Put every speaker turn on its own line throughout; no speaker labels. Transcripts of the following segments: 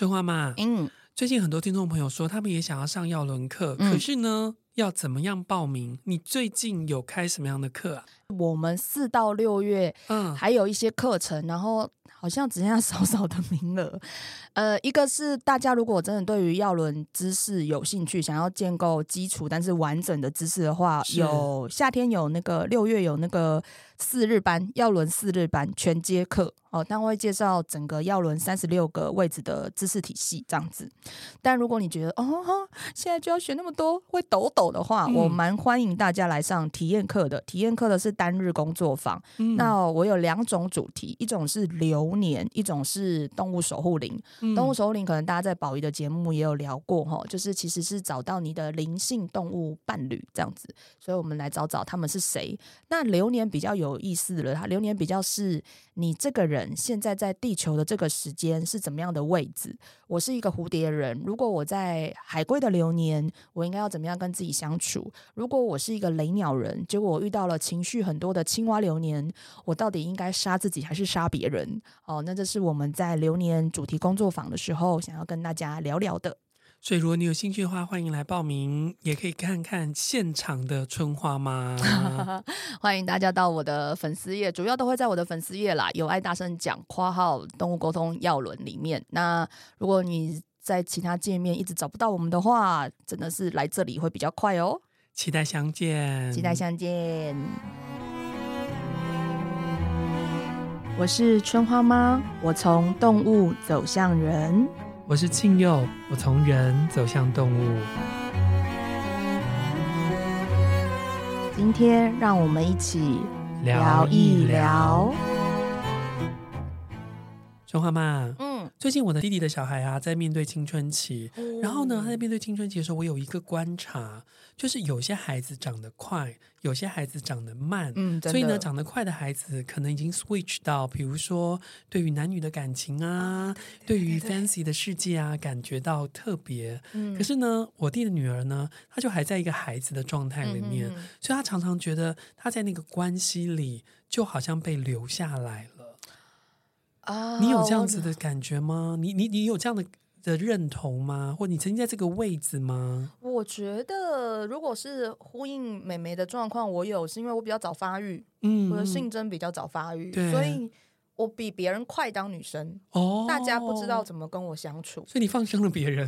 春花妈，最近很多听众朋友说他们也想要上药轮课，可是呢要怎么样报名？你最近有开什么样的课啊？
我们4到6月还有一些课程，然后好像只剩下少少的名额。一个是大家如果真的对于药轮知识有兴趣，想要建构基础但是完整的知识的话，有夏天有那个6月有那个4日班，药轮4日班全接课哦，但会介绍整个药轮36个位置的知识体系这样子。但如果你觉得现在就要学那么多会抖抖的话，我蛮欢迎大家来上体验课的。体验课的是单日工作坊，那我有2种主题，一种是流年，一种是动物守护灵。动物守护灵可能大家在宝仪的节目也有聊过，就是其实是找到你的灵性动物伴侣这样子，所以我们来找找他们是谁。那流年比较有意思了，流年比较是你这个人现在在地球的这个时间是怎么样的位置。我是一个蝴蝶人，如果我在海龟的流年，我应该要怎么样跟自己相处？如果我是一个雷鸟人，结果我遇到了情绪很多的青蛙流年，我到底应该杀自己还是杀别人？那这是我们在流年主题工作坊的时候想要跟大家聊聊的。
所以如果你有兴趣的话，欢迎来报名，也可以看看现场的春花妈。
欢迎大家到我的粉丝页，主要都会在我的粉丝页啦，有爱大声讲括号动物沟通药轮里面。那如果你在其他界面一直找不到我们的话，真的是来这里会比较快哦。
期待相见，
期待相见。我是春花妈，我从动物走向人。
我是庆佑，我从人走向动物。
今天让我们一起聊一聊。
春花妈，最近我的弟弟的小孩啊，在面对青春期，然后呢，他在面对青春期的时候，我有一个观察，就是有些孩子长得快，有些孩子长得慢，所以呢，长得快的孩子可能已经 switch 到，比如说对于男女的感情啊，对于 fancy 的世界啊，感觉到特别。可是呢，我弟的女儿呢，她就还在一个孩子的状态里面，所以她常常觉得她在那个关系里就好像被留下来了。你有这样子的感觉吗？你有这样的认同吗？或你曾经在这个位置吗？
我觉得如果是呼应妹妹的状况，我有是因为我比较早发育，我的性征比较早发育，所以我比别人快当女生。大家不知道怎么跟我相处，
所以你放生了别人。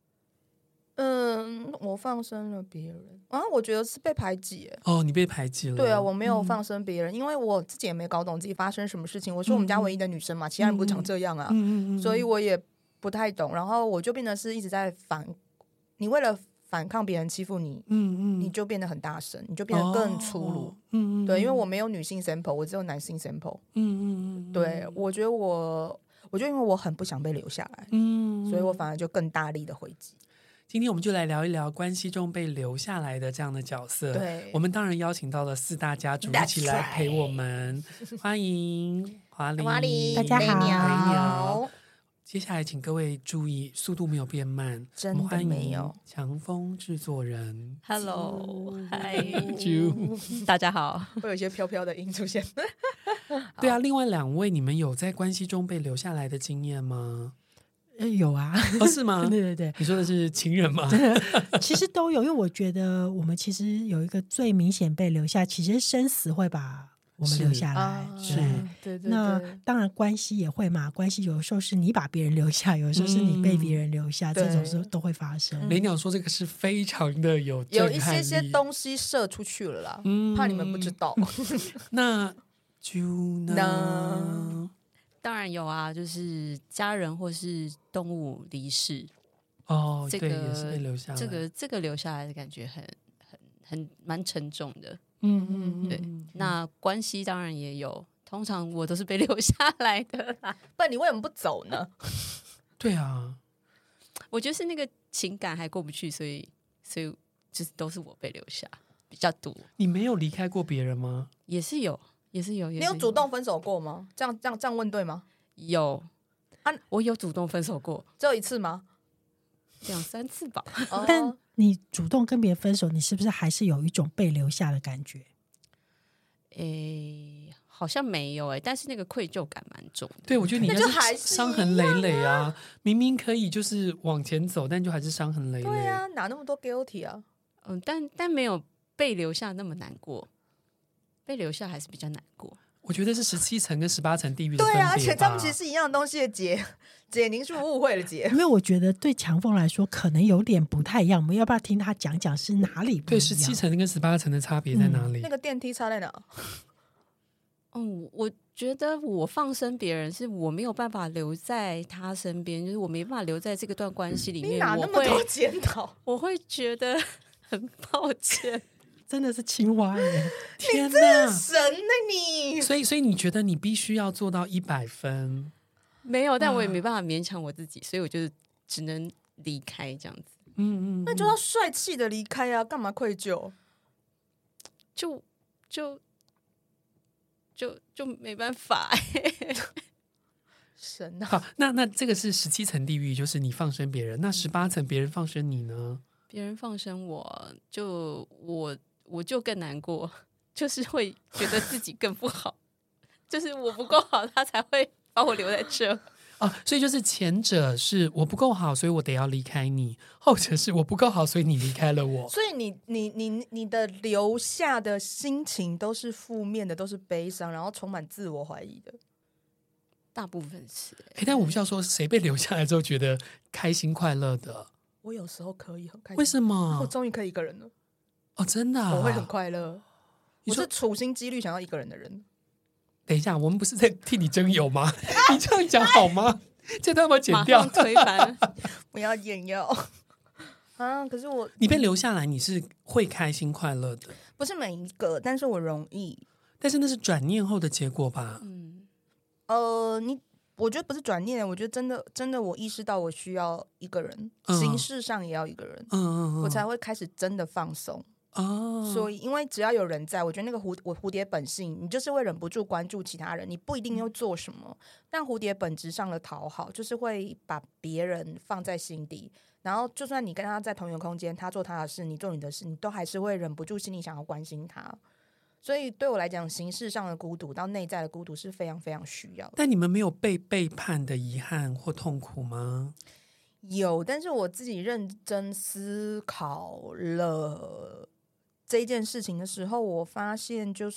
我放生了别人我觉得是被排挤
你被排挤了。
对啊，我没有放生别人，因为我自己也没搞懂自己发生什么事情。我是我们家唯一的女生嘛，其他人不是长这样啊，所以我也不太懂。然后我就变得是一直在你为了反抗别人欺负你，你就变得很大声，你就变得更粗鲁。对，因为我没有女性 sample， 我只有男性 sample。对，我觉得因为我很不想被留下来，所以我反而就更大力的回击。
今天我们就来聊一聊关系中被留下来的这样的角色。
对，
我们当然邀请到了4大家族一起来陪我们。欢迎华丽，
大家好。
接下来请各位注意，速度没有变慢，
真的没有。
强风制作人
，Hello， 嗨，
大家好，会有一些飘飘的音出现。
对啊，另外2位，你们有在关系中被留下来的经验吗？
有啊。
是吗？
对，
你说的是情人吗？
其实都有，因为我觉得我们其实有一个最明显被留下，其实生死会把我们留下来。
对，
那当然关系也会嘛，关系有的时候是你把别人留下，有的时候是你被别人留下，这种时候都会发生。
雷鸟说这个是非常的有
一些东西射出去了啦，怕你们不知道。
那Juna
当然有啊，就是家人或是动物离世。
对，也是被留下来。
这个留下来的感觉很蛮沉重的。对。那关系当然也有，通常我都是被留下来的啦。
不然你为什么不走呢？
对啊，
我觉得是那个情感还过不去，所以就是都是我被留下比较多。
你没有离开过别人吗？
也是有。你
有主动分手过吗？这样问对吗？
有我有主动分手过，
只有1次吗
？2、3次吧。
但你主动跟别人分手，你是不是还是有一种被留下的感觉？
好像没有但是那个愧疚感蛮重的。
对，我觉得你应该
还
是伤痕累累啊，明明可以就是往前走，但就还是伤痕累累。
对啊，哪那么多 guilty 啊？
但没有被留下那么难过，被留下还是比较难过。
我觉得是17层跟18层地狱的分别吧。
对啊，而且他们其实是一样东西的解您是误会了解。
因为我觉得对强风来说可能有点不太一样，我们要不要听他讲讲是哪里不一样？对
，17层跟18层的差别在哪里？
那个电梯差在哪？
我觉得我放生别人是我没有办法留在他身边，就是我没办法留在这个段关系里面。
你哪那么多检讨？
我会觉得很抱歉。
真的是青蛙耶！
天哪，
神呢你！
所以你觉得你必须要做到100分？
没有，但我也没办法勉强我自己，所以我就只能离开这样子。
那就要帅气的离开啊！干嘛愧疚？就没办法。神啊！
好，那这个是17层地狱，就是你放生别人。那18层别人放生你呢？
别人放生我就更难过，就是会觉得自己更不好，就是我不够好，他才会把我留在这。
所以就是前者是我不够好，所以我得要离开你；后者是我不够好，所以你离开了我。
所以你的留下的心情都是负面的，都是悲伤，然后充满自我怀疑的。
大部分是
但我不知道说谁被留下来之后觉得开心快乐的。
我有时候可以很开心。
为什么？
我终于可以一个人了。
真的
我会很快乐。我是处心积虑想要一个人的人。
等一下，我们不是在替你征友吗？你这样讲好吗？这段要不要剪掉？
马上推翻。
不要剪掉啊！可是
你被留下来，你是会开心快乐的。
不是每一个，但是我容易。
但是那是转念后的结果吧？
我觉得不是转念，我觉得真的，我意识到我需要一个人，形式上也要一个人，我才会开始真的放松。所以因为只要有人在，我觉得那个蝴蝶本性，你就是会忍不住关注其他人，你不一定要做什么，但蝴蝶本质上的讨好就是会把别人放在心底，然后就算你跟他在同一个空间，他做他的事，你做你的事，你都还是会忍不住心里想要关心他。所以对我来讲，形式上的孤独到内在的孤独是非常非常需要的。
但你们没有被背叛的遗憾或痛苦吗？
有，但是我自己认真思考了这件事情的时候，我发现就是，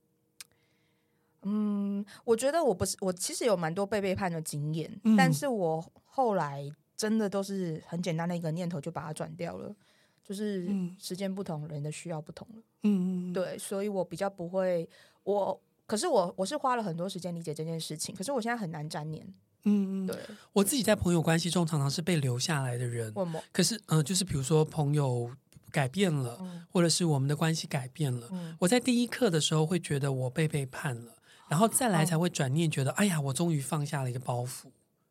我觉得我其实有蛮多被背叛的经验，但是我后来真的都是很简单的一个念头就把它转掉了。就是时间不同，人的需要不同了。对，所以我比较不会，可是我是花了很多时间理解这件事情，可是我现在很难沾黏。对，
我自己在朋友关系中常常是被留下来的人，可是就是比如说朋友改变了，或者是我们的关系改变了，我在第一刻的时候会觉得我被背叛了，然后再来才会转念觉得，哎呀，我终于放下了一个包袱。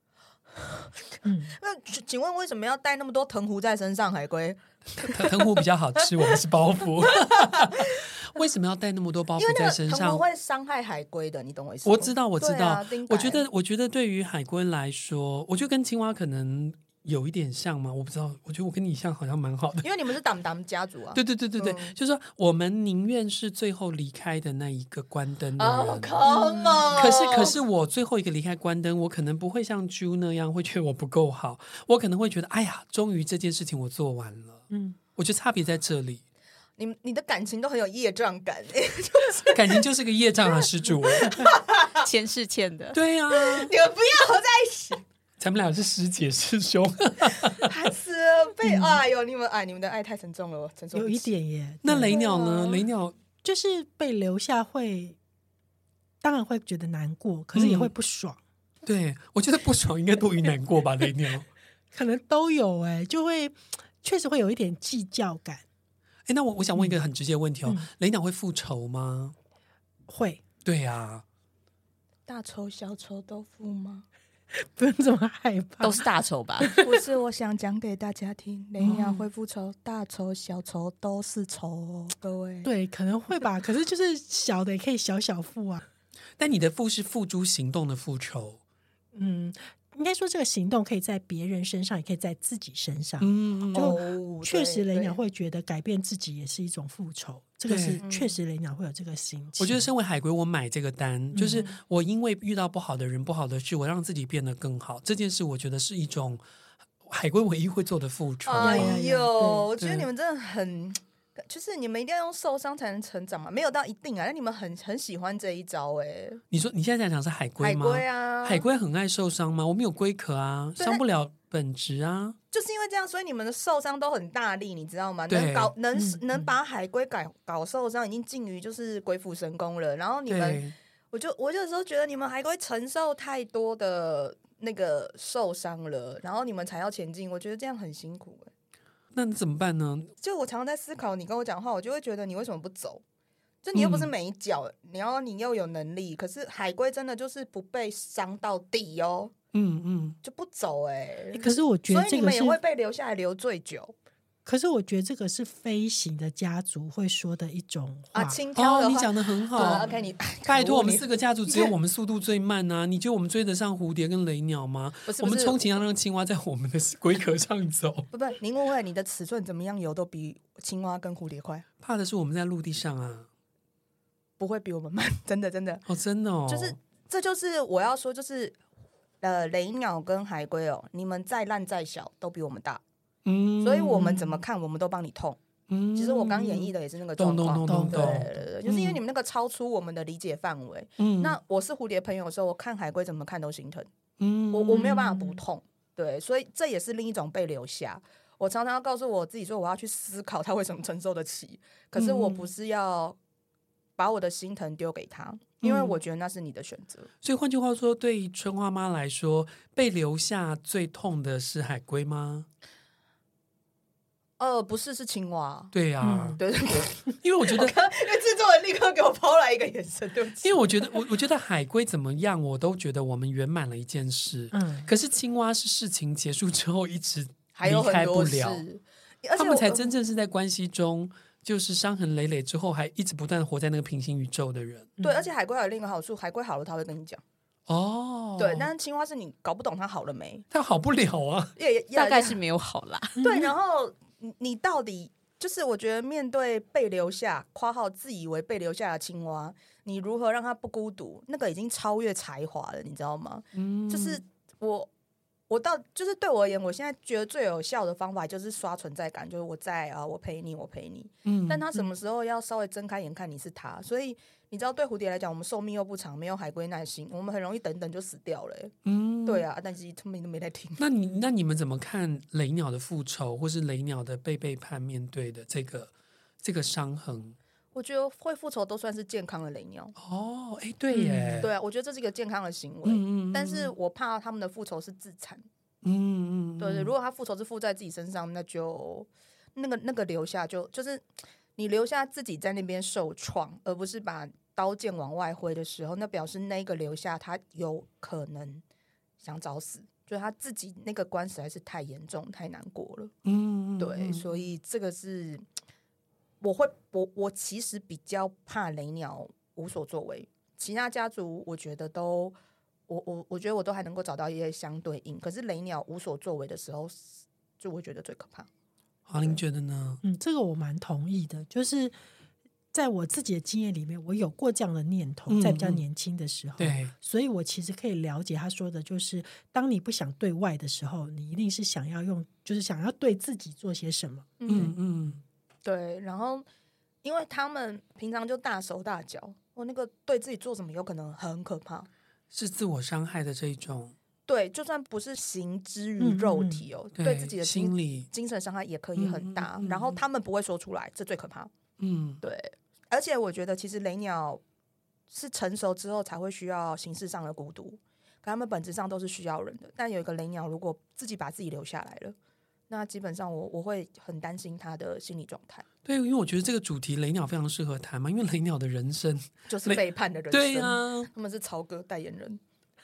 那请问为什么要带那么多藤壶在身上？海龟
藤壶比较好吃，我们是包袱。为什么要带那么多包袱在身上？
因为藤壶会伤害海龟的，你懂我意思吗？
我知道。我觉得对于海龟来说，我觉得跟青蛙可能有一点像吗？我不知道，我觉得我跟你像好像蛮好的，
因为你们是当家族啊。
对，就是说我们宁愿是最后离开的那一个关灯的人。可是我最后一个离开关灯，我可能不会像 Ju 那样会觉得我不够好，我可能会觉得哎呀，终于这件事情我做完了。我觉得差别在这里。
你的感情都很有业障感，
感情就是个业障啊，施主。
前世欠的。
对啊，你们不要在一起。
咱们俩是师姐师兄，
烦死了！哎呦，你们的爱太沉重了，沉重
有一点耶。
那雷鸟呢？雷鸟
就是被留下当然会觉得难过，可是也会不爽。
对，我觉得不爽应该多于难过吧，雷鸟
可能都有就会确实会有一点计较感。
那我想问一个很直接的问题雷鸟会复仇吗？
会。
对啊，
大仇小仇都复吗？
不用这么害怕，
都是大仇吧？
不是，我想讲给大家听，雷鸟会复仇，大仇小仇都是仇哦，各位。
对，可能会吧，可是就是小的也可以小小复啊。
但你的复是付诸行动的复仇。
应该说这个行动可以在别人身上，也可以在自己身上。就确实雷鸟会觉得改变自己也是一种复仇，这个是确实雷鸟会有这个心情。
我觉得身为海龟，我买这个单，就是我因为遇到不好的人、不好的事，我让自己变得更好。这件事，我觉得是一种海龟唯一会做的复仇。
哎呦，我觉得你们真的很。就是你们一定要用受伤才能成长嘛，没有到一定啊，但你们很喜欢这一招
你说你现在在讲是海龟吗？
海龟啊，
海龟很爱受伤吗？我们有龟壳啊，伤不了本质啊。
就是因为这样，所以你们的受伤都很大力，你知道吗？能把海龟搞受伤，已经近于就是鬼斧神工了。然后你们，我有时候觉得你们海龟承受太多的那个受伤了，然后你们才要前进，我觉得这样很辛苦
那你怎么办呢？
就我常常在思考，你跟我讲话，我就会觉得你为什么不走？就你又不是没脚，你又有能力，可是海龟真的就是不被伤到底就不走
可是我觉得
所以你们也会被留下来留最久。
可是我觉得这个是飞行的家族会说的一种话
轻佻的话。
你讲的很好。
OK， 你
拜托，我们4个家族只有我们速度最慢啊！你觉得我们追得上蝴蝶跟雷鸟吗？我们充其量让青蛙在我们的龟壳上走。
不，您误会，你的尺寸怎么样游都比青蛙跟蝴蝶快。
怕的是我们在陆地上啊，
不会比我们慢，真的。
真的哦，
这就是我要说，就是雷鸟跟海龟你们再烂再小都比我们大。所以我们怎么看，我们都帮你痛。其实我刚演绎的也是那个状况，对，就是因为你们那个超出我们的理解范围。那我是蝴蝶朋友的时候，我看海龟怎么看都心疼。我没有办法不痛，对，所以这也是另一种被留下。我常常要告诉我自己说，我要去思考他为什么承受得起，可是我不是要把我的心疼丢给他，因为我觉得那是你的选择。
所以换句话说，对于春花妈来说，被留下最痛的是海龟吗？
不是，是青蛙。
对啊，
对，
因为我觉得，因为
制作人立刻给我抛来一个眼神，对不起。
因为我觉得海龟怎么样，我都觉得我们圆满了一件事。可是青蛙是事情结束之后一直离开不了，他们才真正是在关系中就是伤痕累累之后，还一直不断活在那个平行宇宙的人。
对，而且海龟还有另一个好处，海龟好了他会跟你讲。对，但是青蛙是你搞不懂它好了没，
它好不了啊，
大概是没有好啦。
对，然后你到底就是我觉得面对被留下（括号自以为被留下的青蛙），你如何让它不孤独？那个已经超越才华了，你知道吗？就是我到就是对我而言，我现在觉得最有效的方法就是刷存在感，就是我在啊，我陪你，我陪你。但他什么时候要稍微睁开眼看你是他？所以你知道，对蝴蝶来讲，我们寿命又不长，没有海龟耐心，我们很容易等就死掉了。对啊，但是他们都没在听。
那你们怎么看雷鸟的复仇，或是雷鸟的被背叛面对的这个伤痕？
我觉得会复仇都算是健康的雷鸟。
对耶，
对啊，我觉得这是一个健康的行为。但是我怕他们的复仇是自残。对，如果他复仇是附在自己身上，那就那个留下就是你留下自己在那边受创，而不是把刀剑往外挥的时候，那表示那个留下他有可能想找死，就是他自己那个关实在是太严重太难过了。对，所以这个是我其实比较怕雷鸟无所作为，其他家族我觉得都我觉得我都还能够找到一些相对应，可是雷鸟无所作为的时候，就我觉得最可怕。
华玲觉得呢？
这个我蛮同意的，就是在我自己的经验里面，我有过这样的念头，在比较年轻的时候，
对，
所以我其实可以了解他说的，就是当你不想对外的时候，你一定是想要就是想要对自己做些什么。
对，然后因为他们平常就大手大脚，我那个对自己做什么有可能很可怕，
是自我伤害的这一种。
对，就算不是行之于肉体对自己的
心理
精神伤害也可以很大。然后他们不会说出来，这最可怕。对，而且我觉得其实雷鸟是成熟之后才会需要形式上的孤独，可他们本质上都是需要人的。但有一个雷鸟如果自己把自己留下来了，那基本上我会很担心他的心理状态。
对，因为我觉得这个主题雷鸟非常适合谈嘛，因为雷鸟的人生
就是背叛的人生。
对啊，
他们是曹哥代言人。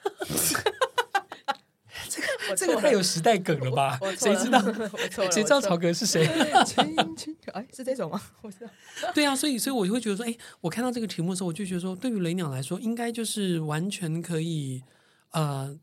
这个太有时代梗了吧？谁知道？谁知道曹格是谁？
是这种吗？我知道。
对啊，所以我会觉得说，我看到这个题目的时候，我就觉得说，对于雷鸟来说，应该就是完全可以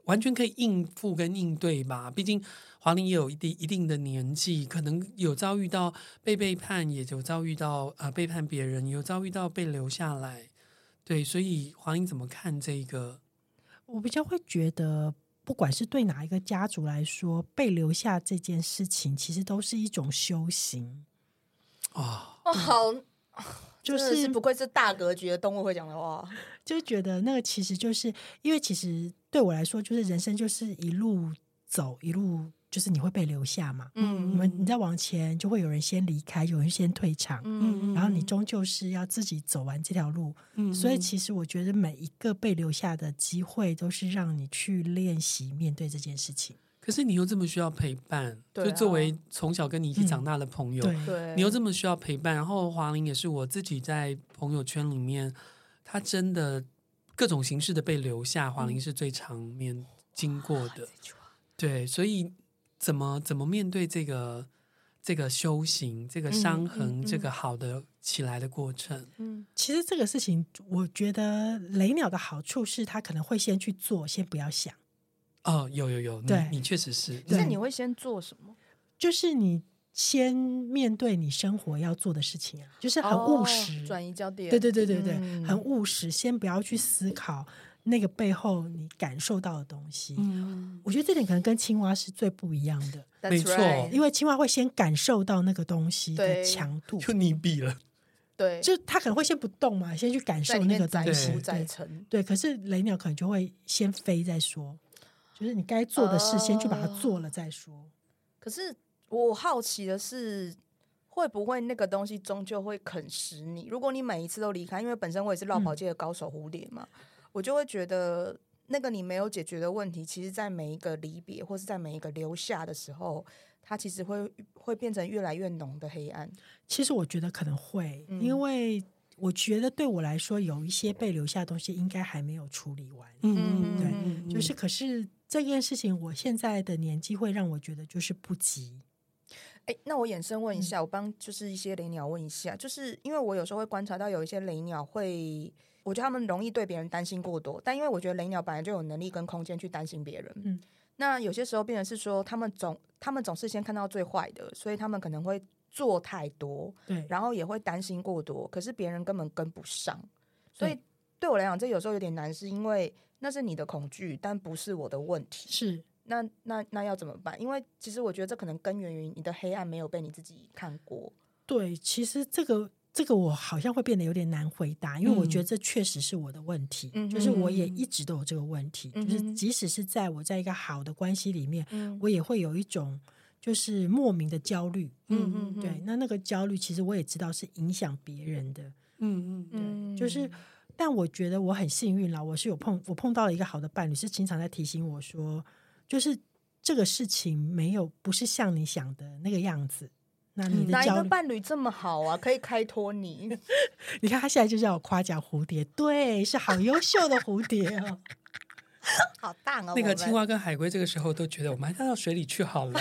完全可以应付跟应对吧。毕竟华玲也有一定的年纪，可能有遭遇到被背叛，也有遭遇到背叛别人，有遭遇到被留下来。对，所以华玲怎么看这个？
我比较会觉得，不管是对哪一个家族来说，被留下这件事情，其实都是一种修行。
好，
就是
不愧是大格局的动物会讲的话，
就觉得那个其实就是因为其实对我来说，就是人生就是一路走一路。就是你会被留下嘛，你再往前就会有人先离开，有人先退场，然后你终究是要自己走完这条路，所以其实我觉得每一个被留下的机会都是让你去练习面对这件事情。
可是你又这么需要陪伴，就作为从小跟你一起长大的朋友，你又这么需要陪伴，然后华玲也是我自己在朋友圈里面，他真的各种形式的被留下，华玲是最常面经过的，对，所以怎么面对这个修行，这个伤痕，这个好的起来的过程？
其实这个事情，我觉得雷鸟的好处是，他可能会先去做，先不要想。
有，你确实是。
那你会先做什么？
就是你先面对你生活要做的事情啊，就是很务实，
转移焦点。
对，很务实，先不要去思考那个背后你感受到的东西。我觉得这点可能跟青蛙是最不一样的。
没错，
因为青蛙会先感受到那个东西的强度，
就溺毙了。
对，
就他可能会先不动嘛，先去感受那个东西。对，可是雷鸟可能就会先飞再说，就是你该做的事先去把它做了再说。
可是我好奇的是，会不会那个东西终究会啃食你？如果你每一次都离开，因为本身我也是绕跑界的高手蝴蝶嘛，我就会觉得那个你没有解决的问题，其实在每一个离别或是在每一个留下的时候，它其实会变成越来越浓的黑暗。
其实我觉得可能会，因为我觉得对我来说，有一些被留下的东西应该还没有处理完。对，就是可是这件事情，我现在的年纪会让我觉得就是不急。
那我衍生问一下，我帮就是一些雷鸟问一下，就是因为我有时候会观察到有一些雷鸟会，我觉得他们容易对别人担心过多，但因为我觉得雷鸟本来就有能力跟空间去担心别人，那有些时候变成是说他们总是先看到最坏的，所以他们可能会做太多，
对，
然后也会担心过多，可是别人根本跟不上，所以对我来讲这有时候有点难，是因为那是你的恐惧，但不是我的问题。
是
那要怎么办？因为其实我觉得这可能根源于你的黑暗没有被你自己看过。
对，其实这个我好像会变得有点难回答，因为我觉得这确实是我的问题，就是我也一直都有这个问题，就是即使是在我在一个好的关系里面，我也会有一种就是莫名的焦虑。对，那个焦虑其实我也知道是影响别人的。对，就是但我觉得我很幸运啦，我碰到了一个好的伴侣，是经常在提醒我说，就是这个事情不是像你想的那个样子。那你的
哪一个伴侣这么好啊？可以开脱你？
你看他现在就叫我夸奖蝴蝶，对，是好优秀的蝴蝶哦，
好大哦。
那个青蛙跟海龟这个时候都觉得我们还带到水里去好了。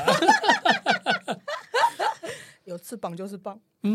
有翅膀就是棒。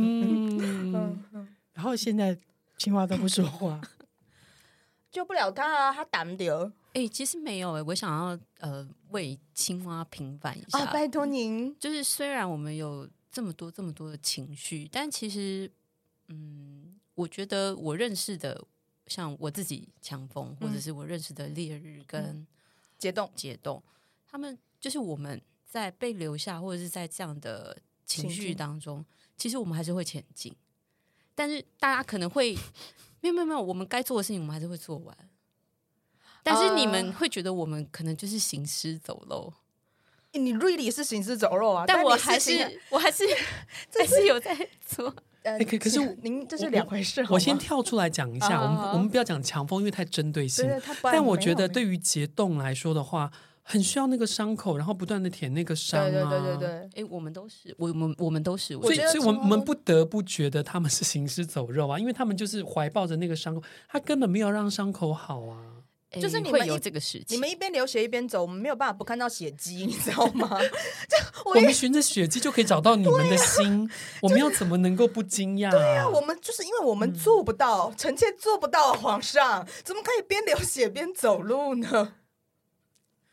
然后现在青蛙都不说话，
救不了他啊，他挡不掉。
其实没有我想要为青蛙平反一下
拜托您。
就是虽然我们有这么多的情绪，但其实我觉得我认识的像我自己强风，或者是我认识的烈日跟解冻，他们就是我们在被留下或者是在这样的情绪当中，其实我们还是会前进，但是大家可能会没有，我们该做的事情我们还是会做完，但是你们会觉得我们可能就是行尸走肉。
你 really 是行尸走肉啊，
但我还是有在做。
可是
您这是两回事。
我先跳出来讲一下，我们不要讲强风，因为太针对性。但我觉得对于结冻来说的话，很需要那个伤口，然后不断的舔那个伤啊。
对，
我们都是，我们都是。
所以我们不得不觉得他们是行尸走肉啊，因为他们就是怀抱着那个伤口，他根本没有让伤口好啊。
就是你
们有这个事情，
你们一边流血一边走，我们没有办法不看到血迹，你知道吗？
我们循着血迹就可以找到你们的心，我们要怎么能够不惊讶？
对啊，我们就是因为我们做不到，臣妾做不到，皇上怎么可以边流血边走路呢？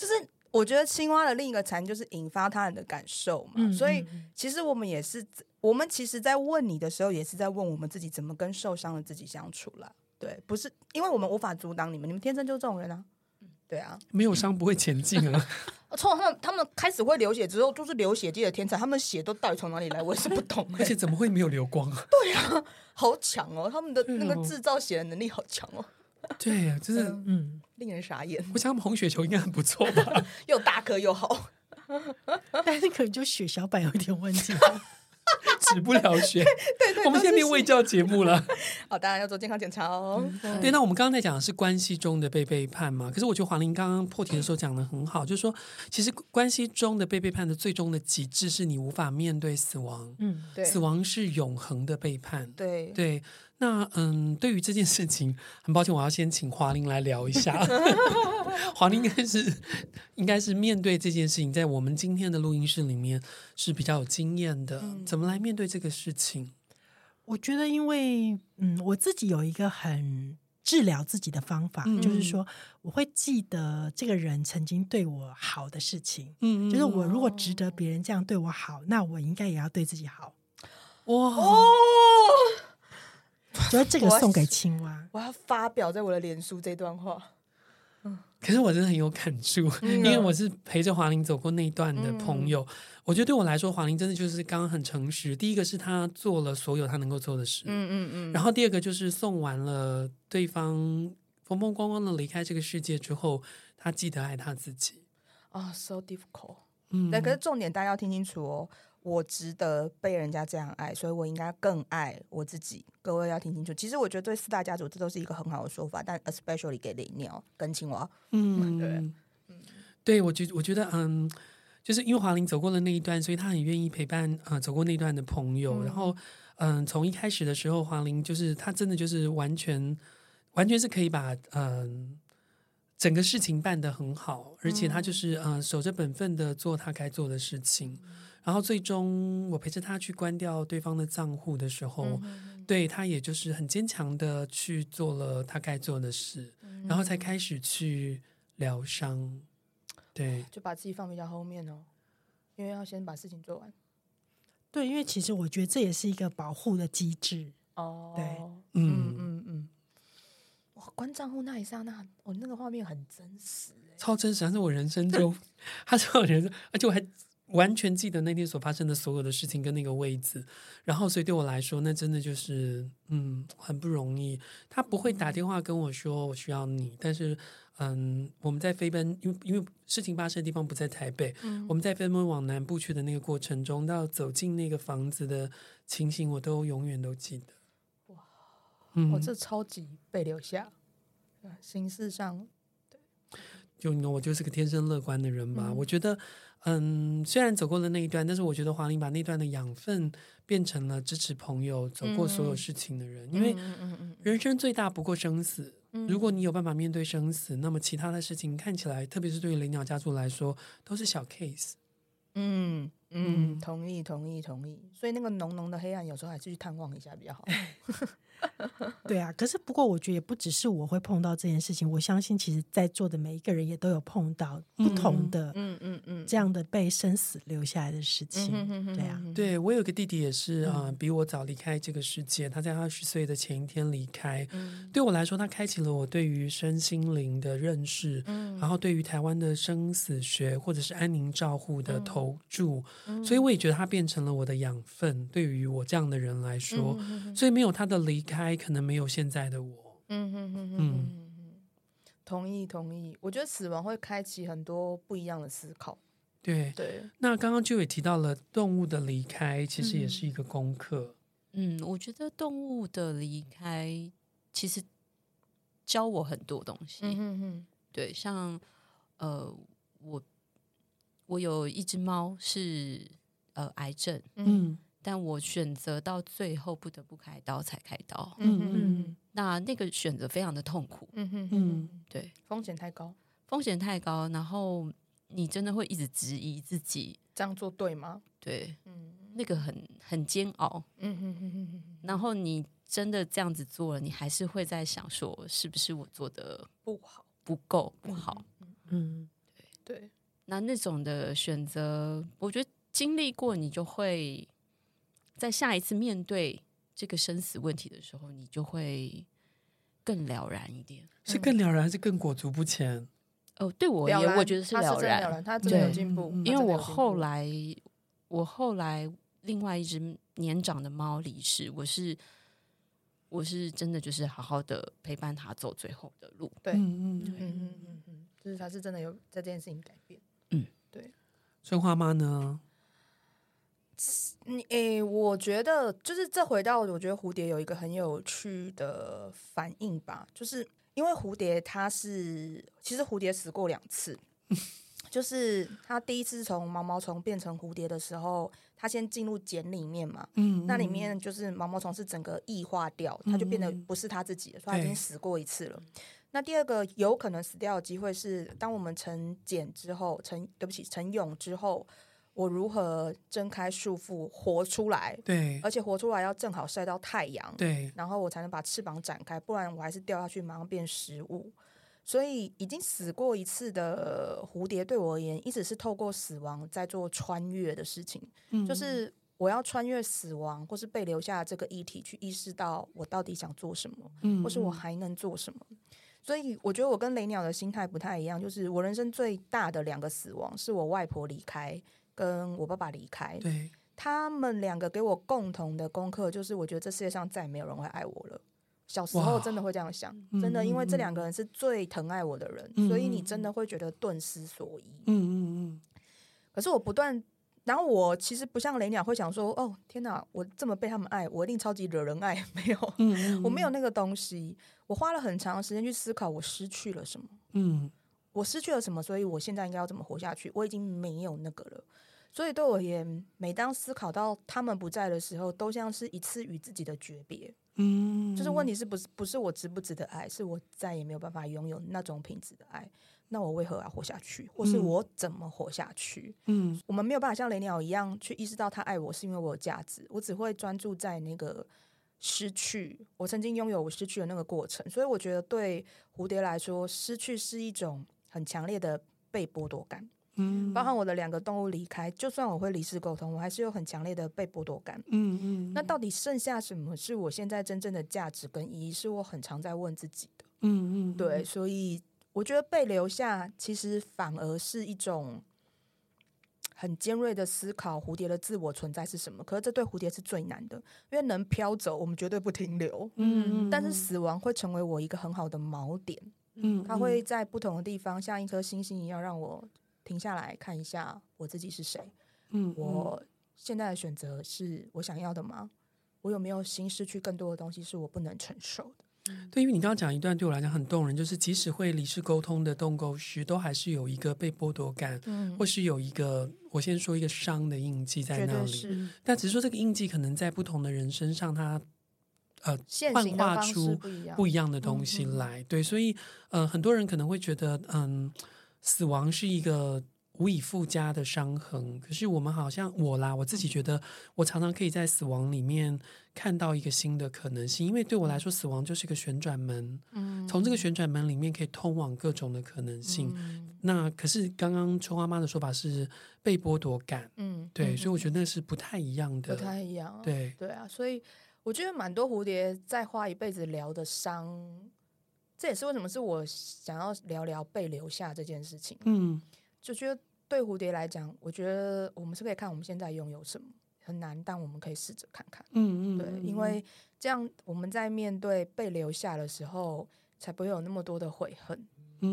就是我觉得青蛙的另一个产就是引发他人的感受嘛，所以其实我们其实在问你的时候，也是在问我们自己怎么跟受伤的自己相处啦。对，不是因为我们无法阻挡你们天生就是这种人啊。对啊，
没有伤不会前进啊。
从他们开始会流血之后，就是流血界的天才，他们血都到底从哪里来，我也是不懂、
而且怎么会没有流光啊？
对啊，好强哦，他们的那个制造血的能力好强哦。
对呀，就是
令人傻眼。
我想他们红血球应该很不错吧？
又大颗又好，
但是可能就血小板有点问题。
止不了血。对，我们现在变卫教节目了。
好，当然要做健康检查哦。
对，那我们刚刚在讲的是关系中的被背叛嘛？可是我觉得华玲刚刚破题的时候讲的很好，就是说，其实关系中的被背叛的最终的极致是你无法面对死亡。
对，
死亡是永恒的背叛。
对。
那对于这件事情，很抱歉，我要先请华玲来聊一下。华玲应该是面对这件事情，在我们今天的录音室里面是比较有经验的。怎么来面对这个事情？
我觉得，因为我自己有一个很治疗自己的方法，就是说，我会记得这个人曾经对我好的事情。就是我如果值得别人这样对我好，那我应该也要对自己好。
哇！
觉得这个送给青蛙，
我要发表在我的脸书这段话。
可是我真的很有感触，因为我是陪着华玲走过那一段的朋友。我觉得对我来说，华玲真的就是刚刚很诚实。第一个是他做了所有他能够做的事，然后第二个就是送完了对方风风光光的离开这个世界之后，他记得爱他自己。
So difficult。对，可是重点大家要听清楚哦。我值得被人家这样爱，所以我应该更爱我自己。各位要听清楚，其实我觉得对四大家族这都是一个很好的说法，但 especially 给雷鸟跟青蛙。
对，我觉得就是因为华玲走过了那一段，所以她很愿意陪伴走过那一段的朋友。然后从一开始的时候，华玲就是她真的就是完全是可以把整个事情办得很好，而且她就是守着本分的做她该做的事情。然后最终我陪着他去关掉对方的账户的时候，对他也就是很坚强的去做了他该做的事，然后才开始去疗伤。对，
就把自己放比较后面哦，因为要先把事情做完。
对，因为其实我觉得这也是一个保护的机制。对，
哇，关账户那一刹那，那个画面很真实，
超真实，它是我人生中，它是我人生，而且我还完全记得那天所发生的所有的事情跟那个位置，然后所以对我来说，那真的就是很不容易。他不会打电话跟我说我需要你，但是我们在飞奔，因为事情发生的地方不在台北，我们在飞奔往南部去的那个过程中，到走进那个房子的情形，我都永远都记得。
哇，我这超级被留下，形式上，
就我就是个天生乐观的人吧。我觉得虽然走过了那一段，但是我觉得华玲把那段的养分变成了支持朋友走过所有事情的人。因为人生最大不过生死，如果你有办法面对生死，那么其他的事情看起来，特别是对于雷鸟家族来说，都是小 case。
同意。所以那个浓浓的黑暗，有时候还是去探望一下比较好。
对啊，可是不过我觉得也不只是我会碰到这件事情，我相信其实在座的每一个人也都有碰到不同的这样的被生死留下来的事情。对啊，
对，我有个弟弟也是比我早离开这个世界，他在20岁的前一天离开。对我来说，他开启了我对于身心灵的认识，然后对于台湾的生死学或者是安宁照护的投注，所以我也觉得他变成了我的养分，对于我这样的人来说，所以没有他的离开，可能没有现在的我。
同意。我觉得死亡会开启很多不一样的思考。
对，那刚刚就也提到了动物的离开，其实也是一个功课。
我觉得动物的离开其实教我很多东西。对，像我有一只猫是癌症，但我选择到最后不得不开刀才开刀。那个选择非常的痛苦。对，
风险太高，
然后你真的会一直质疑自己
这样做对吗？
对，那个很煎熬。然后你真的这样子做了，你还是会在想说，是不是我做的不好、不够、不好？
对，
那种的选择，我觉得经历过，你就会在下一次面对这个生死问题的时候，你就会更了然一点。
是更了然，还是更裹足不前？
对我而言，我觉得是了然，
他真的有进步。
因为我后来另外一只年长的猫离世，我是真的就是好好的陪伴他走最后的路。
对，就是他是真的有在这件事情改变。对。
春花妈呢？
我觉得就是这回到我觉得蝴蝶有一个很有趣的反应吧，就是因为蝴蝶其实蝴蝶死过2次，就是它第一次从毛毛虫变成蝴蝶的时候，它先进入茧里面嘛，那里面就是毛毛虫是整个异化掉，它就变得不是它自己的，所以它已经死过1次了。那第二个有可能死掉的机会是，当我们成茧之后，成蛹之后，我如何挣开束缚活出来？
对，
而且活出来要正好晒到太阳，
对，
然后我才能把翅膀展开，不然我还是掉下去，马上变食物。所以已经死过1次的蝴蝶，对我而言，一直是透过死亡在做穿越的事情，就是我要穿越死亡或是被留下这个议题，去意识到我到底想做什么，或是我还能做什么。所以我觉得我跟雷鸟的心态不太一样，就是我人生最大的2个死亡是我外婆离开跟我爸爸离开，
对，
他们2个给我共同的功课，就是我觉得这世界上再也没有人会爱我了。小时候真的会这样想，真的，因为这2个人是最疼爱我的人，所以你真的会觉得顿失所依。可是我不断，然后我其实不像雷鸟会想说，哦天哪，我这么被他们爱，我一定超级惹人爱，没有，我没有那个东西。我花了很长时间去思考我失去了什么，我失去了什么，所以我现在应该要怎么活下去？我已经没有那个了。所以对我而言，每当思考到他们不在的时候，都像是一次与自己的诀别。就是问题是不是我值不值得爱，是我再也没有办法拥有那种品质的爱。那我为何要活下去，或是我怎么活下去？我们没有办法像雷鸟一样去意识到他爱我是因为我有价值，我只会专注在那个失去，我曾经拥有我失去的那个过程。所以我觉得对蝴蝶来说，失去是一种很强烈的被剥夺感。包含我的2个动物离开，就算我会离世沟通，我还是有很强烈的被剥夺感。那到底剩下什么是我现在真正的价值跟意义，是我很常在问自己的。对，所以我觉得被留下其实反而是一种很尖锐的思考蝴蝶的自我存在是什么。可是这对蝴蝶是最难的，因为能飘走我们绝对不停留，但是死亡会成为我一个很好的锚点。它会在不同的地方像一颗星星一样让我停下来看一下我自己是谁，我现在的选择是我想要的吗？我有没有心失去更多的东西是我不能承受的？
对，因为你刚刚讲一段对我来讲很动人，就是即使会离世沟通的动沟师，都还是有一个被剥夺感，或是有一个我先说一个伤的印记在那里。但只是说这个印记可能在不同的人身上，它幻化出不一样的东西来。对，所以很多人可能会觉得死亡是一个无以复加的伤痕，可是我们好像我自己觉得我常常可以在死亡里面看到一个新的可能性，因为对我来说死亡就是一个旋转门，从这个旋转门里面可以通往各种的可能性。那可是刚刚春花妈的说法是被剥夺感，对，所以我觉得那是不太一样的，
不太一样，
对
啊，所以我觉得蛮多蝴蝶在花一辈子疗的伤，这也是为什么是我想要聊聊被留下这件事情。就觉得对蝴蝶来讲，我觉得我们是可以看我们现在拥有什么，很难，但我们可以试着看看。对，因为这样我们在面对被留下的时候，才不会有那么多的悔恨。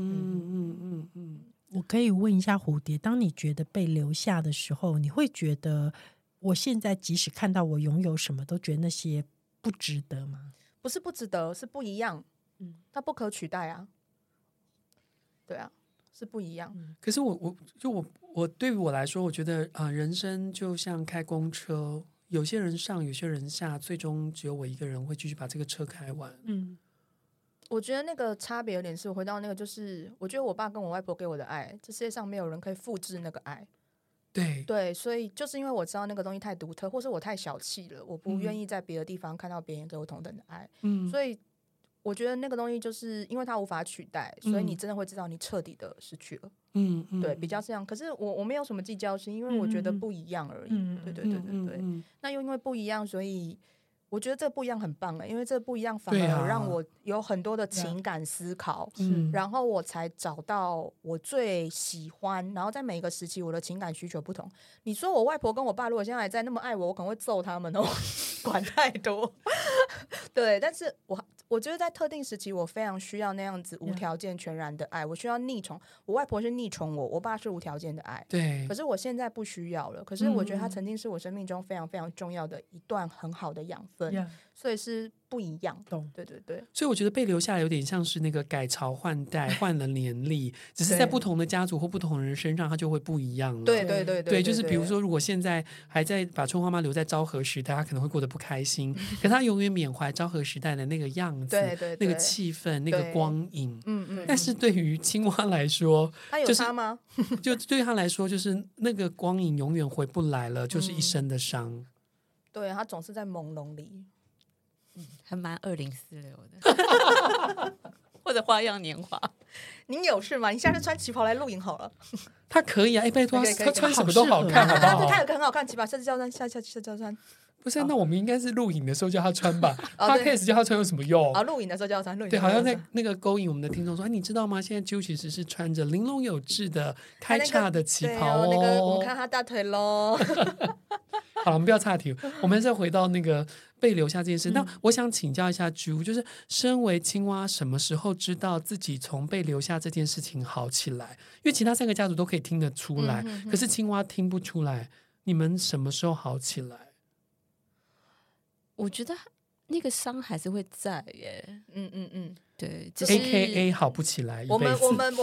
我可以问一下蝴蝶，当你觉得被留下的时候，你会觉得我现在即使看到我拥有什么，都觉得那些不值得吗？
不是不值得，是不一样。它不可取代啊。对啊，是不一样。
可是我对于我来说，我觉得人生就像开公车，有些人上，有些人下，最终只有我一个人会继续把这个车开完。
我觉得那个差别有点是我回到那个，就是我觉得我爸跟我外婆给我的爱，这世界上没有人可以复制那个爱。对，所以就是因为我知道那个东西太独特，或是我太小气了，我不愿意在别的地方看到别人给我同等的爱。所以我觉得那个东西就是因为它无法取代，所以你真的会知道你彻底的失去了。对，比较这样。可是我没有什么计较，是因为我觉得不一样而已。对。那又因为不一样，所以我觉得这不一样很棒因为这不一样反而让我有很多的情感思考，然后我才找到我最喜欢，然后在每一个时期我的情感需求不同。你说我外婆跟我爸如果现在还在那么爱我，我可能会揍他们管太多。对，但是我觉得在特定时期我非常需要那样子无条件全然的爱，我需要溺宠。我外婆是溺宠我，我爸是无条件的爱。
对，
可是我现在不需要了。可是我觉得他曾经是我生命中非常非常重要的一段很好的养分，所以是不一样。对。
所以我觉得被留下来有点像是那个改朝换代，换了年历，只是在不同的家族或不同的人身上，它就会不一样了。
对，
就是比如说，如果现在还在把春花妈留在昭和时代，她可能会过得不开心，可她永远缅怀昭和时代的那个样子，那个气氛，那个光影。但是对于青蛙来说，
他有差吗？
就对他来说，就是那个光影永远回不来了，就是一生的伤。
对，他总是在朦胧里。
还蛮2046的，或者花样年华。
您有事吗？你下次穿旗袍来录影好了。
他可以啊，拜托，他穿什么都好看，好不好？
他有个很好看旗袍，下次叫他穿。
不是，那我们应该是录影的时候叫他穿吧？Podcast 叫他穿有什么用？
录影的时候叫他穿。
对，好像在那个勾引我们的听众说，你知道吗？现在 Jill 其实是穿着玲珑有致的开叉的旗袍
那个我们看他大腿咯。
好了，我们不要岔题，我们再回到那个被留下这件事。那我想请教一下 Jill， 就是身为青蛙，什么时候知道自己从被留下这件事情好起来？因为其他3个家族都可以听得出来，可是青蛙听不出来。你们什么时候好起来？
我觉得那个伤还是会在耶。对，只是
AKA 好不起来。
我们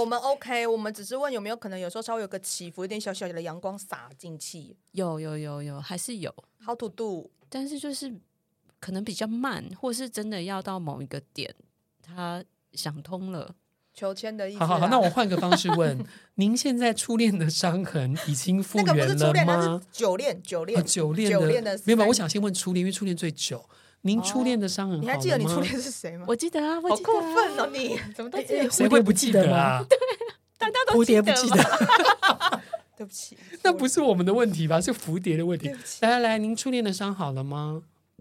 OK， 我们只是问有没有可能有时候稍微有个起伏，有点小小的阳光洒进去。
有，还是有。
How to do？
但是就是可能比较慢，或是真的要到某一个点，他想通了。
求签的意思。
好，那我换个方式问，您现在初恋的伤痕已经复原了吗？
那个不是初恋，那是久恋的。
没有，我想先问初恋，因为初恋最久。您初恋的伤痕好了吗？
你还记得你初恋是谁吗？
我记得啊，
好过分哦！你怎么都记得？
谁会不记得啊？
对，大家都记得
不记得。
对不起，
那不是我们的问题吧？是蝴蝶的问题。来，您初恋的伤好了吗？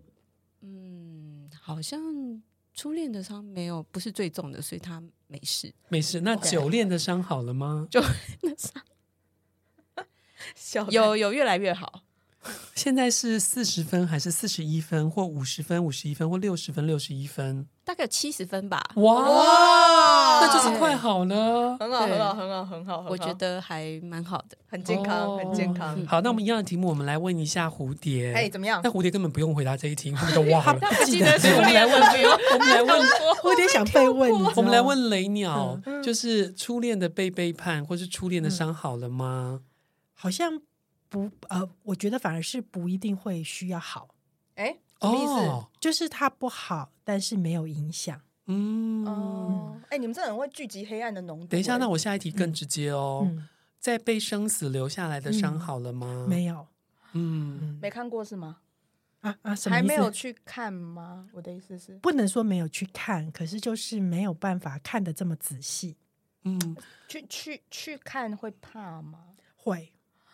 好像初恋的伤没有，不是最重的，所以他没事。
那久恋的伤好了吗？
久恋的伤有越来越好。
现在是40分还是41分，或50分、51分，或60分、61分？
大概有70分吧。
哇，那就是快好了，
很好。
我觉得还蛮好的，
很健康，很健康。
好，那我们一样的题目，我们来问一下蝴蝶。
怎么样？
那蝴蝶根本不用回答这一题，他们都忘了。
他记得
我们来问，
蝴蝶想被问，
我们来问雷鸟，就是初恋的被背叛，或是初恋的伤好了吗？
好像不，我觉得反而是不一定会需要好。
什么意思？
就是它不好，但是没有影响。
你们这很会聚集黑暗的浓度。
等一下，那我下一题更直接哦。在被生死留下来的伤好了吗？
没有。
没看过是吗？
什么意思？
还没有去看吗？我的意思是，
不能说没有去看，可是就是没有办法看得这么仔细。
去看会怕吗？
会。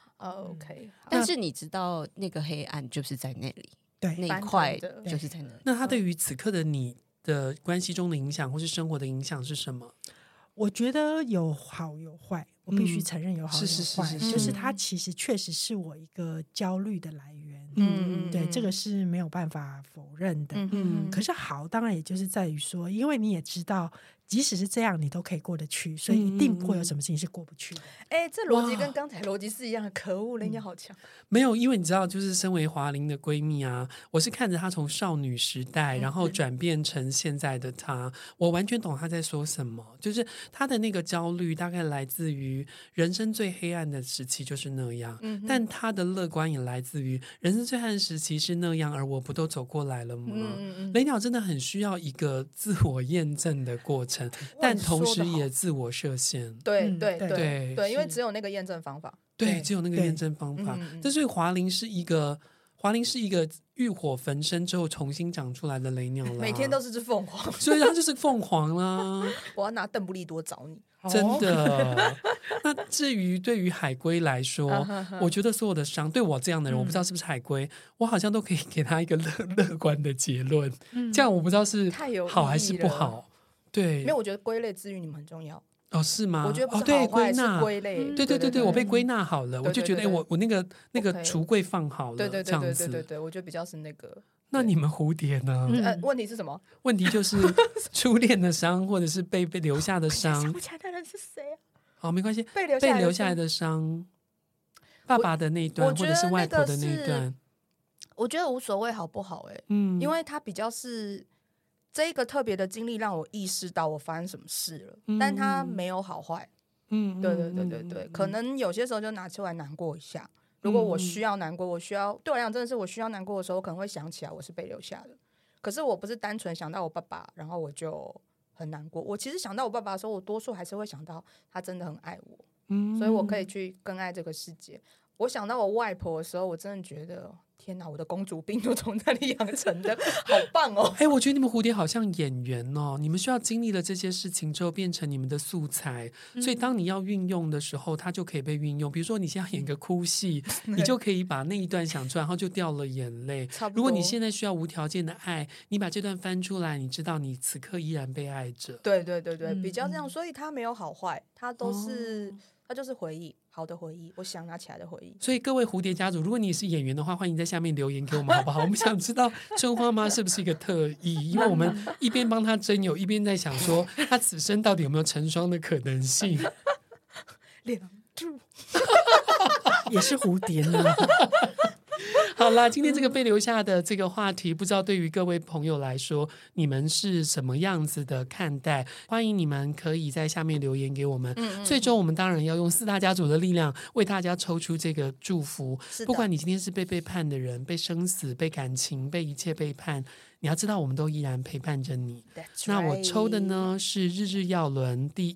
OK，
但是你知道那个黑暗就是在那里，
对，
那一块就是在那里。
那它对于此刻的你的关系中的影响，或是生活的影响是什么？
我觉得有好有坏，我必须承认有好有坏。就是它其实确实是我一个焦虑的来源。对，这个是没有办法否认的。可是好，当然也就是在于说，因为你也知道。即使是这样，你都可以过得去，所以一定不会有什么事情是过不去的。
这逻辑跟刚才逻辑是一样的，可恶，人家好强。
没有，因为你知道，就是身为华玲的闺蜜啊，我是看着她从少女时代，然后转变成现在的她，我完全懂她在说什么。就是她的那个焦虑，大概来自于人生最黑暗的时期就是那样，但她的乐观也来自于人生最黑暗的时期是那样，而我不都走过来了吗？雷鸟真的很需要一个自我验证的过程。但同时也自我设限。
对，
因
为只有那个验证方法。
对，只有那个验证方法。这所以华玲是一个华玲是一个浴火焚身之后重新长出来的雷鸟啦，
每天都是只凤凰，
所以它就是凤凰啦。
我要拿邓布利多找你，
真的。那至于对于海龟来说，我觉得所有的伤对我这样的人，我不知道是不是海龟，我好像都可以给他一个乐观的结论。这样我不知道是好还是不好。对，
因为我觉得归类之于你们很重要。
哦，是吗？
我觉得不是好坏，是归类。
对，我被归纳好了，我就觉得我那个橱柜放好了，
对，
这样子。
对，我觉得比较是那个。
那你们蝴蝶呢？
问题是什么？
问题就是初恋的伤，或者是被留下的伤。
想不起来的人是谁啊？
好，没关系。
被
留下来的伤，爸爸的那一段，或者是外婆的那一段，
我觉得无所谓好不好？因为他比较是。这一个特别的经历让我意识到我发生什么事了，但它没有好坏。对，可能有些时候就拿出来难过一下。如果我需要难过，对我来讲真的是我需要难过的时候，我可能会想起来我是被留下的。可是我不是单纯想到我爸爸，然后我就很难过。我其实想到我爸爸的时候，我多数还是会想到他真的很爱我，所以我可以去更爱这个世界。我想到我外婆的时候，我真的觉得天哪，我的公主病都从那里养成的，好棒哦！
我觉得你们蝴蝶好像演员哦，你们需要经历了这些事情之后变成你们的素材，所以当你要运用的时候，它就可以被运用。比如说你现在演个哭戏，你就可以把那一段想出来，然后就掉了眼泪。如果你现在需要无条件的爱，你把这段翻出来，你知道你此刻依然被爱着。
对，比较这样，所以它没有好坏，它都是。它就是回忆，好的回忆，我想拿起来的回忆。
所以各位蝴蝶家族，如果你是演员的话，欢迎在下面留言给我们好不好？我们想知道春花妈是不是一个特意，因为我们一边帮她征友，一边在想说她此生到底有没有成双的可能性。
两柱
也是蝴蝶呢。
好啦，今天这个被留下的这个话题，不知道对于各位朋友来说，你们是什么样子的看待？欢迎你们可以在下面留言给我们。最终我们当然要用4大家族的力量为大家抽出这个祝福。不管你今天是被背叛的人，被生死、被感情、被一切背叛，你要知道我们都依然陪伴着你。那我抽的呢是日日曜轮第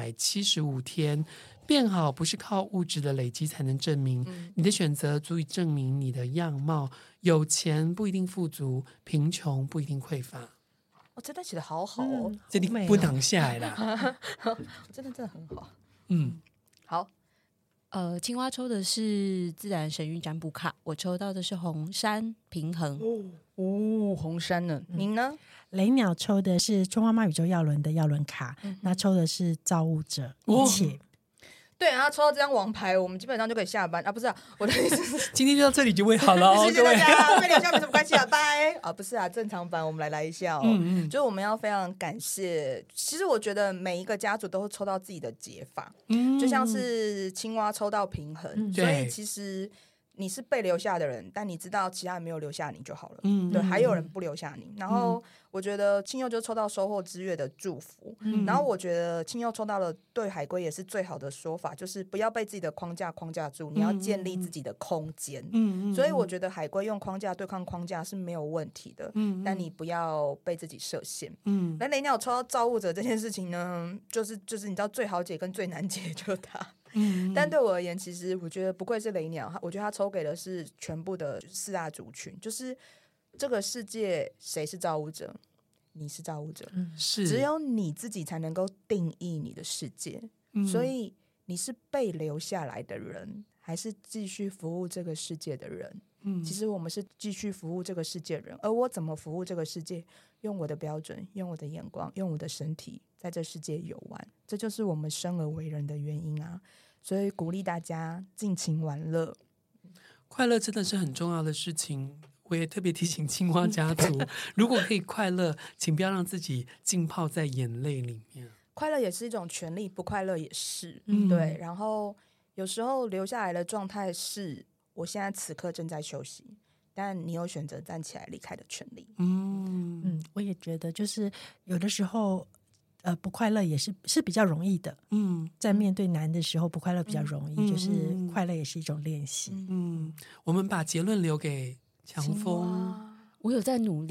175天。变好不是靠物质的累积才能证明，你的选择足以证明你的样貌。有钱不一定富足，贫穷不一定匮乏。
这段写的好好哦，
这里不挡下来啦。
真的很好。好。
青蛙抽的是自然神谕占卜卡，我抽到的是红山平衡。
红山呢？您呢？
雷鸟抽的是春花妈宇宙曜轮的曜轮卡，那抽的是造物者一切。
对啊，抽到这张王牌，我们基本上就可以下班啊！不是啊，我的意思是，
今天就到这里就会好了哦，
谢谢大家，被留下没什么关系啊，拜啊！不是啊，正常版我们来一下哦。就是我们要非常感谢，其实我觉得每一个家族都会抽到自己的解法，就像是青蛙抽到平衡，所以其实你是被留下的人，但你知道其他人没有留下你就好了。对，还有人不留下你。然后我觉得青佑就抽到收获之月的祝福，然后我觉得青佑抽到了对海龟也是最好的说法，就是不要被自己的框架框架住，你要建立自己的空间。所以我觉得海龟用框架对抗框架是没有问题的，但你不要被自己设限。那雷鸟抽到造物者这件事情呢，就是你知道最好解跟最难解就是它。但对我而言，其实我觉得不愧是雷鸟，我觉得他抽给的是全部的4大族群，就是这个世界谁是造物者？你是造物者，
是
只有你自己才能够定义你的世界。所以你是被留下来的人，还是继续服务这个世界的人？其实我们是继续服务这个世界的人，而我怎么服务这个世界？用我的标准，用我的眼光，用我的身体，在这世界游玩，这就是我们生而为人的原因啊！所以鼓励大家尽情玩乐，
快乐真的是很重要的事情。我也特别提醒青蛙家族，如果可以快乐，请不要让自己浸泡在眼泪里面。
快乐也是一种权利，不快乐也是。对。然后有时候留下来的状态是，我现在此刻正在休息。但你有选择站起来离开的权利。
我也觉得，就是有的时候，不快乐也是比较容易的。在面对难的时候，不快乐比较容易，就是快乐也是一种练习。
我们把结论留给强风。
我有在努力。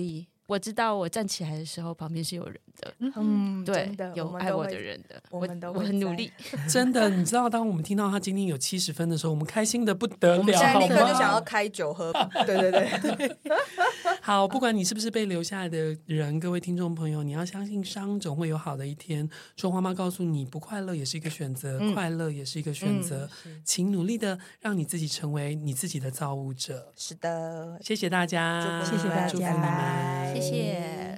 我知道我站起来的时候旁边是有人的，对，有爱我的人的，我很努力。
真的，你知道当我们听到他今天有70分的时候，我们开心的不得了，我们
现在立刻就想要开酒喝。对
好，不管你是不是被留下来的人，各位听众朋友，你要相信伤总会有好的一天。春花妈告诉你，不快乐也是一个选择，快乐也是一个选择，请努力的让你自己成为你自己的造物者。
是的，
谢谢大家，
谢谢大家，
祝福你们，
谢谢。